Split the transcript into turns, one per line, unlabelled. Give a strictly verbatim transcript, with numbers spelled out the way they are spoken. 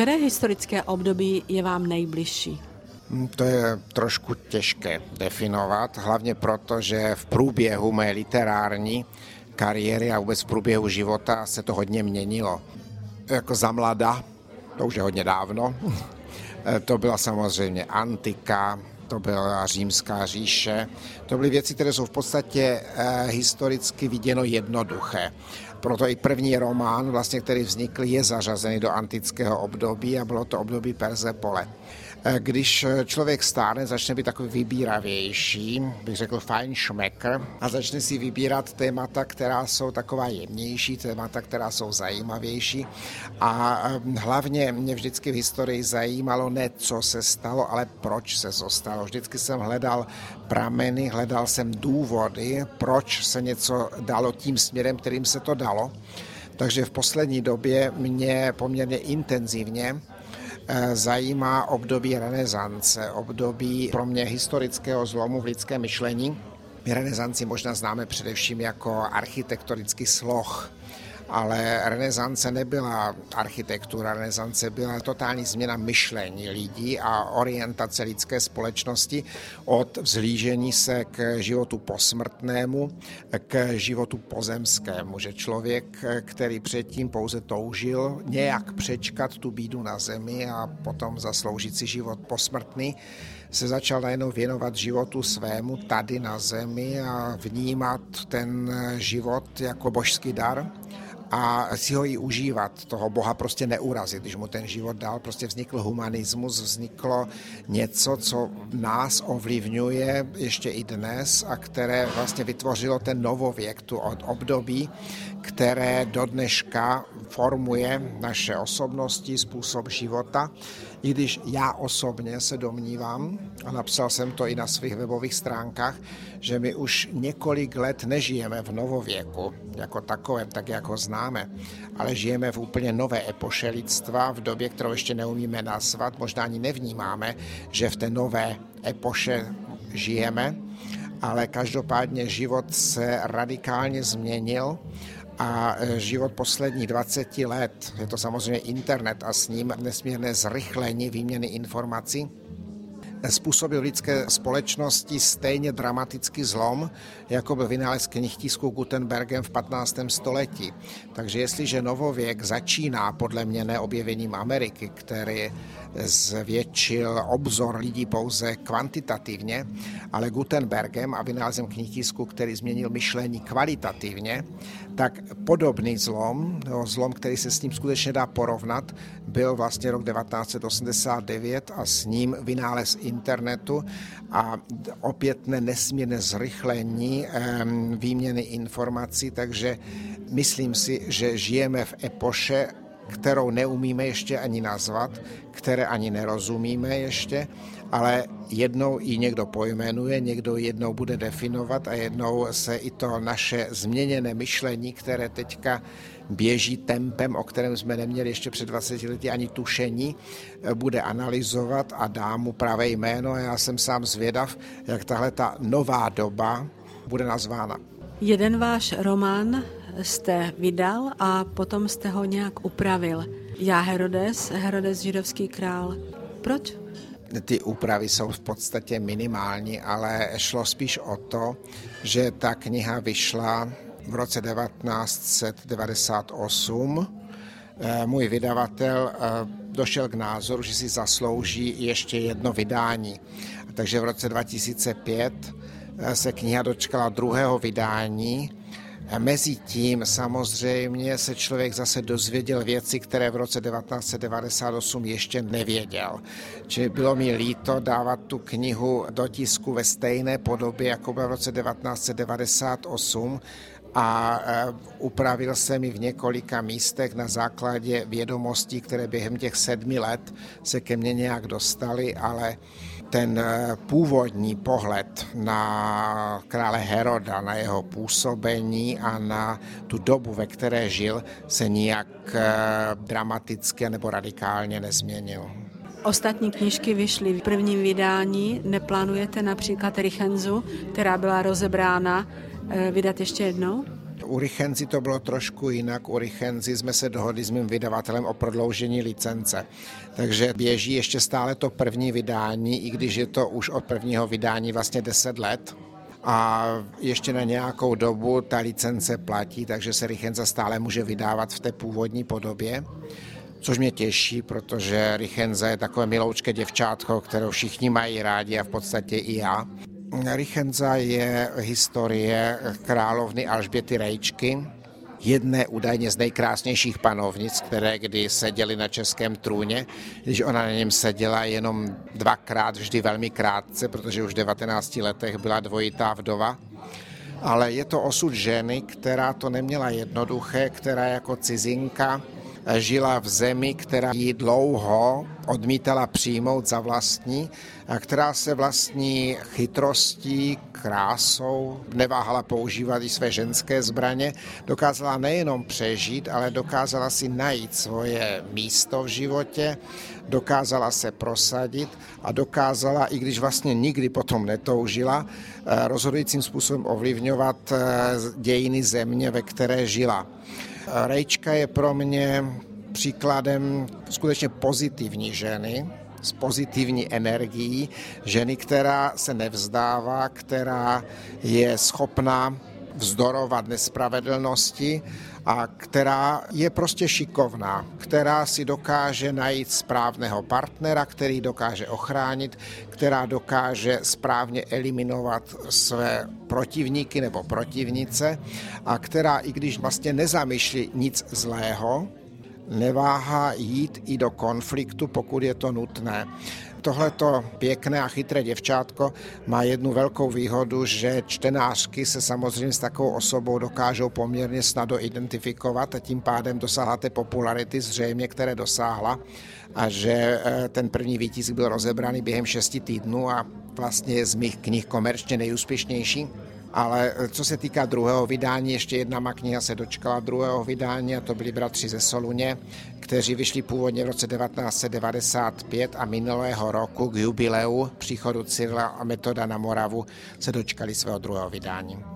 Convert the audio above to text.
Které historické období je vám nejbližší?
To je trošku těžké definovat, hlavně proto, že v průběhu mé literární kariéry a vůbec v průběhu života se to hodně měnilo. Jako za mlada, to už je hodně dávno, to byla samozřejmě antika, to byla římská říše, to byly věci, které jsou v podstatě eh, historicky viděno jednoduché. Proto i první román, vlastně, který vznikl, je zařazený do antického období a bylo to období Persepole. Když člověk stárne, začne být takový vybíravější, bych řekl feinschmecker, a začne si vybírat témata, která jsou taková jemnější, témata, která jsou zajímavější. A hlavně mě vždycky v historii zajímalo ne, co se stalo, ale proč se to stalo. Vždycky jsem hledal prameny, hledal jsem důvody, proč se něco dalo tím směrem, kterým se to dalo. Takže v poslední době mě poměrně intenzivně zajímá období renesance, období pro mě historického zlomu v lidském myšlení. My renesanci možná známe především jako architektonický sloh, ale renesance nebyla architektura, renesance byla totální změna myšlení lidí a orientace lidské společnosti od vzhlížení se k životu posmrtnému, k životu pozemskému, že člověk, který předtím pouze toužil nějak přečkat tu bídu na zemi a potom zasloužit si život posmrtný, se začal najednou věnovat životu svému tady na zemi a vnímat ten život jako božský dar a si ho i užívat, toho Boha prostě neurazit, když mu ten život dal. Prostě vznikl humanismus, vzniklo něco, co nás ovlivňuje ještě i dnes a které vlastně vytvořilo ten novověk, tu od období, které do dneška formuje naše osobnosti, způsob života. I když já osobně se domnívám, a napsal jsem to i na svých webových stránkách, že my už několik let nežijeme v novověku jako takovém, tak jak ho známe, ale žijeme v úplně nové epoše lidstva, v době, kterou ještě neumíme nazvat, možná ani nevnímáme, že v té nové epoše žijeme, ale každopádně život se radikálně změnil. A život posledních dvacet let, je to samozřejmě internet a s ním nesmírné zrychlení výměny informací, způsobil v lidské společnosti stejně dramatický zlom, jako byl vynález knihtisku Gutenbergem v patnáctém století. Takže jestliže novověk začíná podle mě neobjevením Ameriky, který zvětšil obzor lidí pouze kvantitativně, ale Gutenbergem a vynálezem knihtisku, který změnil myšlení kvalitativně, tak podobný zlom, no, zlom, který se s ním skutečně dá porovnat, byl vlastně rok devatenáct set osmdesát devět a s ním vynález internetu a opětné nesmírné zrychlení um, výměny informací, takže myslím si, že žijeme v epoše, kterou neumíme ještě ani nazvat, které ani nerozumíme ještě, ale jednou ji někdo pojmenuje, někdo jednou bude definovat a jednou se i to naše změněné myšlení, které teďka běží tempem, o kterém jsme neměli ještě před dvaceti lety ani tušení, bude analyzovat a dá mu pravé jméno a já jsem sám zvědav, jak tahle ta nová doba bude nazvána.
Jeden váš román jste vydal a potom jste ho nějak upravil. Já Herodes, Herodes židovský král. Proč?
Ty úpravy jsou v podstatě minimální, ale šlo spíš o to, že ta kniha vyšla v roce devatenáct set devadesát osm. Můj vydavatel došel k názoru, že si zaslouží ještě jedno vydání. Takže v roce dva tisíce pět se kniha dočkala druhého vydání. Mezitím samozřejmě se člověk zase dozvěděl věci, které v roce devatenáct set devadesát osm ještě nevěděl. Čili bylo mi líto dávat tu knihu do tisku ve stejné podobě, jako byla v roce devatenáct set devadesát osm, a upravil jsem ji v několika místech na základě vědomostí, které během těch sedmi let se ke mně nějak dostaly, ale ten původní pohled na krále Heroda, na jeho působení a na tu dobu, ve které žil, se nijak dramaticky nebo radikálně nezměnil.
Ostatní knížky vyšly v prvním vydání. Neplánujete například Richenzu, která byla rozebrána, vydat ještě jednou?
U Richenzi to bylo trošku jinak. U Richenzi jsme se dohodli s mým vydavatelem o prodloužení licence. Takže běží ještě stále to první vydání, i když je to už od prvního vydání vlastně deset let. A ještě na nějakou dobu ta licence platí, takže se Richenza stále může vydávat v té původní podobě. Což mě těší, protože Richenza je takové miloučké děvčátko, kterou všichni mají rádi a v podstatě i já. Richenza je historie královny Alžběty Rejčky, jedné údajně z nejkrásnějších panovnic, které kdy seděly na českém trůně, když ona na něm seděla jenom dvakrát, vždy velmi krátce, protože už v devatenácti letech byla dvojitá vdova. Ale je to osud ženy, která to neměla jednoduché, která jako cizinka žila v zemi, která ji dlouho odmítala přijmout za vlastní a která se vlastní chytrostí, krásou neváhala používat i své ženské zbraně. Dokázala nejenom přežít, ale dokázala si najít svoje místo v životě, dokázala se prosadit a dokázala, i když vlastně nikdy potom netoužila, rozhodujícím způsobem ovlivňovat dějiny země, ve které žila. Rejčka je pro mě příkladem skutečně pozitivní ženy, s pozitivní energií, ženy, která se nevzdává, která je schopná vzdorovat nespravedlnosti a která je prostě šikovná, která si dokáže najít správného partnera, který dokáže ochránit, která dokáže správně eliminovat své protivníky nebo protivnice a která, i když vlastně nezamýšlí nic zlého, neváhá jít i do konfliktu, pokud je to nutné. Tohleto pěkné a chytré děvčátko má jednu velkou výhodu, že čtenářky se samozřejmě s takovou osobou dokážou poměrně snadno identifikovat a tím pádem dosáhla té popularity zřejmě, které dosáhla a že ten první výtisk byl rozebraný během šesti týdnů a vlastně je z mých knih komerčně nejúspěšnější. Ale co se týká druhého vydání, ještě jedna má kniha se dočkala druhého vydání a to byli bratři ze Soluně, kteří vyšli původně v roce devatenáct set devadesát pět a minulého roku k jubileu příchodu Cyrila a Metoda na Moravu se dočkali svého druhého vydání.